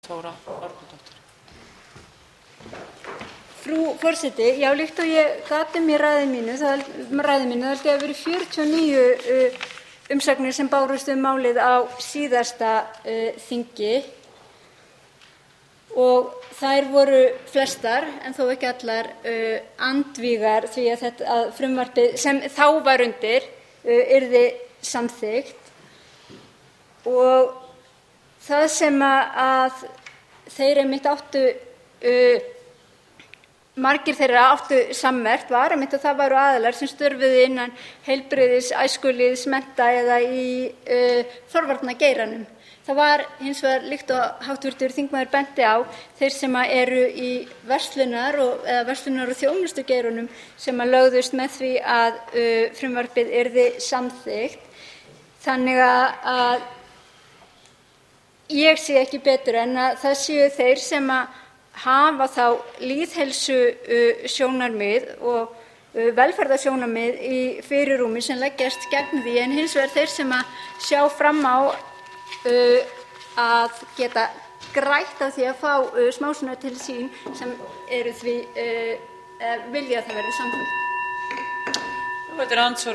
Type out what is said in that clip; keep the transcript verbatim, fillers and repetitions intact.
Þóra Arnardóttir. Frú forseti, já, líkt og ég gat um í ræðu mínu, það ræðu mínu, það held ég að verið fjörutíu og níu uh, umsagnir sem bárust um málið á síðasta uh, þingi og þær voru flestar, en þó ekki allar, uh, andvígar því að, þetta, að frumvarpið sem þá var undir uh, yrði samþykkt. Og það sem að þeir einmitt áttu, uh, margir þeirra áttu sammerkt var einmitt að það væru aðilar sem störfuðu innan heilbrigðis, æskulýðs, mennta eða í uh, forvarnageiranum. Það var hins vegar líkt og háttvirtur þingmaður benti á þeir sem eru í verslunar og, eða verslunar og þjónustugeirunum sem að lögðust með því að uh, frumvarpið yrði samþykkt. Þannig að ég sé ekki betur en að það séu þeir sem að hafa þá lýðheilsu uh, sjónarmið og uh, velferðarsjónarmið í fyrirrúmi sem leggjast gegn því, en hins vegar þeir sem að sjá fram á uh, að geta grætt á því að fá uh, smásuna til sín sem eru því uh, vilja að það verði samþykkt. Nú er andsvar